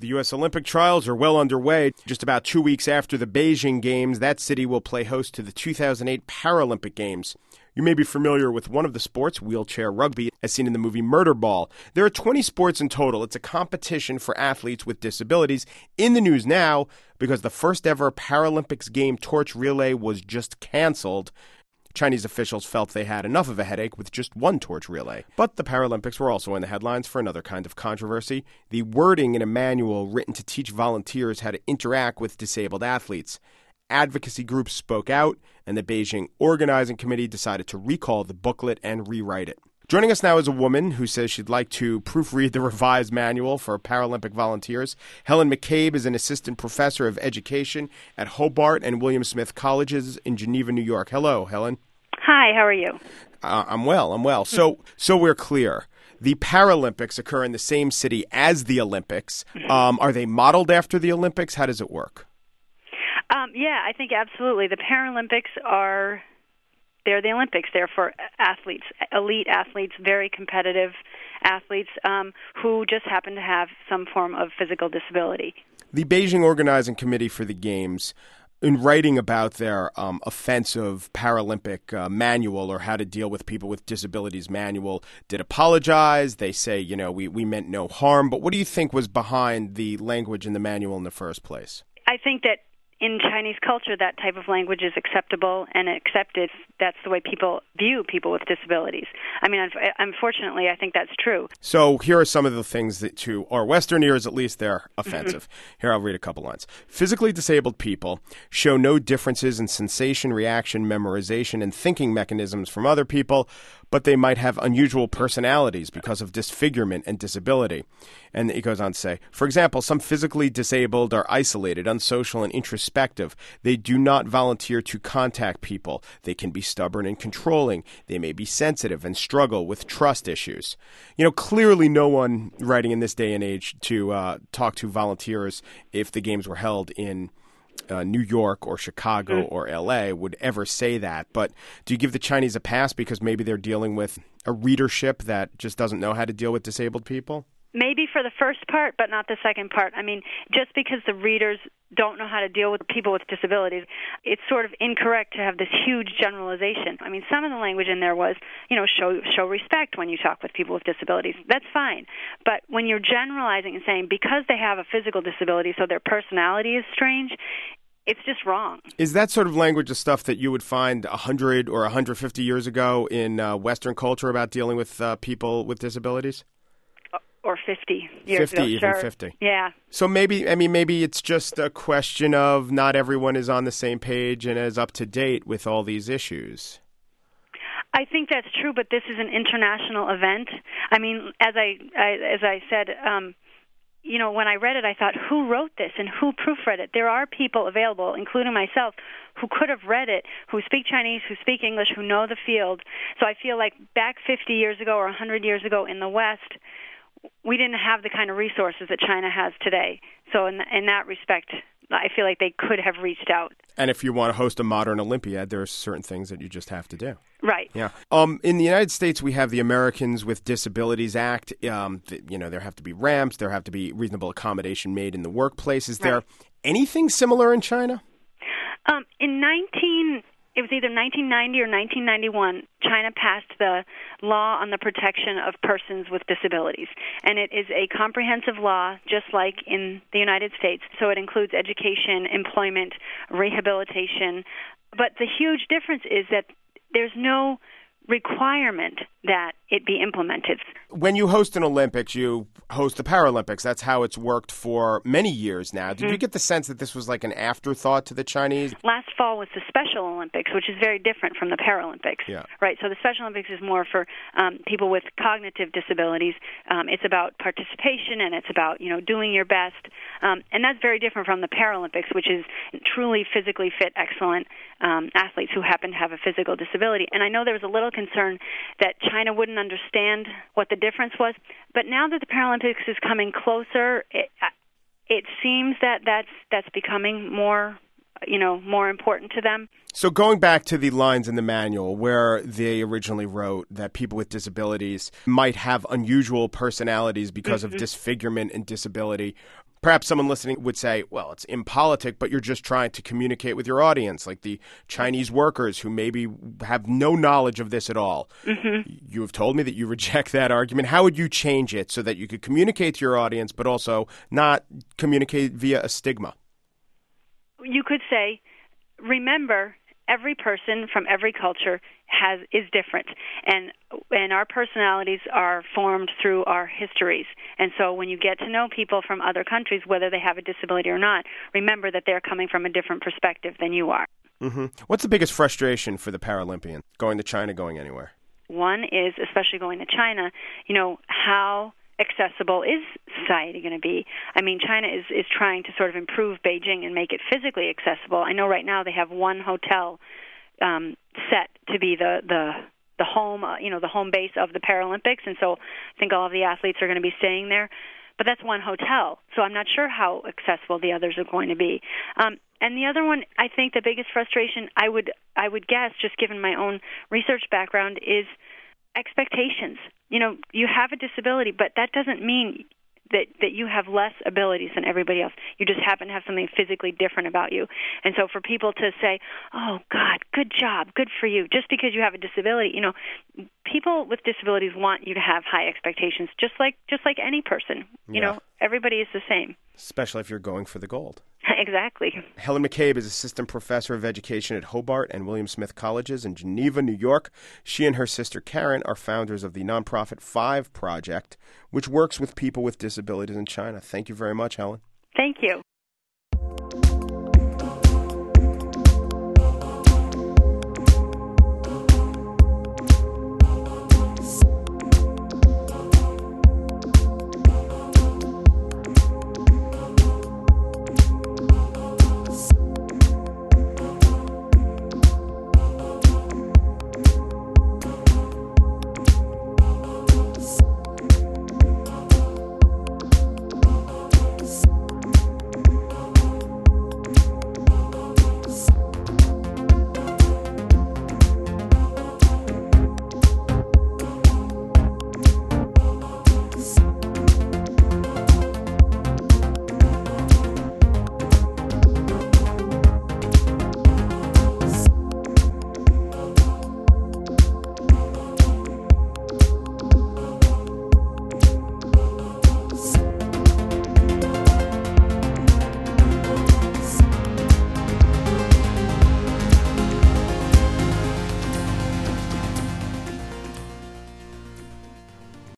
The U.S. Olympic trials are well underway. Just about 2 weeks after the Beijing Games, that city will play host to the 2008 Paralympic Games. You may be familiar with one of the sports, wheelchair rugby, as seen in the movie Murderball. There are 20 sports in total. It's a competition for athletes with disabilities. In the news now, because the first ever Paralympics game torch relay was just canceled. Chinese officials felt they had enough of a headache with just one torch relay. But the Paralympics were also in the headlines for another kind of controversy: the wording in a manual written to teach volunteers how to interact with disabled athletes. Advocacy groups spoke out, and the Beijing Organizing Committee decided to recall the booklet and rewrite it. Joining us now is a woman who says she'd like to proofread the revised manual for Paralympic volunteers. Helen McCabe is an assistant professor of education at Hobart and William Smith Colleges in Geneva, New York. Hello, Helen. Hi, how are you? I'm well. So we're clear. The Paralympics occur in the same city as the Olympics. Are they modeled after the Olympics? How does it work? Yeah, I think absolutely. The Paralympics they're the Olympics. They're for athletes, elite athletes, very competitive athletes who just happen to have some form of physical disability. The Beijing Organizing Committee for the Games, in writing about their offensive Paralympic manual, or how to deal with people with disabilities manual, did apologize. They say, we meant no harm. But what do you think was behind the language in the manual in the first place? I think that in Chinese culture, that type of language is acceptable and accepted. That's the way people view people with disabilities. I mean, unfortunately, I think that's true. So here are some of the things that, to our Western ears at least, they're offensive. Here, I'll read a couple lines. Physically disabled people show no differences in sensation, reaction, memorization, and thinking mechanisms from other people, but they might have unusual personalities because of disfigurement and disability. And it goes on to say, for example, some physically disabled are isolated, unsocial, and introspective. They do not volunteer to contact people. They can be stubborn and controlling. They may be sensitive and struggle with trust issues. Clearly no one writing in this day and age to talk to volunteers if the games were held in New York or Chicago or L.A. would ever say that. But do you give the Chinese a pass because maybe they're dealing with a readership that just doesn't know how to deal with disabled people? Maybe for the first part, but not the second part. I mean, just because the readers don't know how to deal with people with disabilities, it's sort of incorrect to have this huge generalization. I mean, some of the language in there was, show respect when you talk with people with disabilities. That's fine. But when you're generalizing and saying because they have a physical disability, so their personality is strange, it's just wrong. Is that sort of language the stuff that you would find 100 or 150 years ago in Western culture about dealing with people with disabilities? Or 50 years ago, even 50. Yeah. So maybe it's just a question of not everyone is on the same page and is up to date with all these issues. I think that's true, but this is an international event. I mean, as I said, when I read it, I thought, who wrote this and who proofread it? There are people available, including myself, who could have read it, who speak Chinese, who speak English, who know the field. So I feel like back 50 years ago or 100 years ago in the West, we didn't have the kind of resources that China has today. So in that respect, I feel like they could have reached out. And if you want to host a modern Olympiad, there are certain things that you just have to do. Right. Yeah. In the United States, we have the Americans with Disabilities Act. There have to be ramps. There have to be reasonable accommodation made in the workplace. Is there anything similar in China? It was either 1990 or 1991, China passed the law on the protection of persons with disabilities. And it is a comprehensive law, just like in the United States. So it includes education, employment, rehabilitation. But the huge difference is that there's no requirement that it be implemented. When you host an Olympics, you host the Paralympics. That's how it's worked for many years now. Did you get the sense that this was like an afterthought to the Chinese? Last fall was the Special Olympics, which is very different from the Paralympics. Yeah. Right. So the Special Olympics is more for people with cognitive disabilities. It's about participation and it's about doing your best, and that's very different from the Paralympics, which is truly physically fit, excellent athletes who happen to have a physical disability. And I know there was a little concern that China wouldn't understand what the difference was, but now that the Paralympics is coming closer, it seems that that's becoming more more important to them. So going back to the lines in the manual where they originally wrote that people with disabilities might have unusual personalities because of disfigurement and disability, perhaps someone listening would say, well, it's impolitic, but you're just trying to communicate with your audience, like the Chinese workers who maybe have no knowledge of this at all. You have told me that you reject that argument. How would you change it so that you could communicate to your audience, but also not communicate via a stigma? You could say, remember, every person from every culture is different, and our personalities are formed through our histories. And so when you get to know people from other countries, whether they have a disability or not, remember that they're coming from a different perspective than you are. What's the biggest frustration for the Paralympian, going to China, going anywhere? One is, especially going to China, how accessible is society going to be? I mean, China is trying to sort of improve Beijing and make it physically accessible. I know right now they have one hotel set to be the home, the home base of the Paralympics, and so I think all of the athletes are going to be staying there. But that's one hotel, so I'm not sure how accessible the others are going to be. And the other one, I think the biggest frustration, I would guess, just given my own research background, is expectations. You have a disability, but that doesn't mean that you have less abilities than everybody else. You just happen to have something physically different about you. And so for people to say, oh, God, good job, good for you, just because you have a disability, people with disabilities want you to have high expectations, just like any person. Everybody is the same. Especially if you're going for the gold. Exactly. Helen McCabe is Assistant Professor of Education at Hobart and William Smith Colleges in Geneva, New York. She and her sister Karen are founders of the nonprofit Five Project, which works with people with disabilities in China. Thank you very much, Helen. Thank you.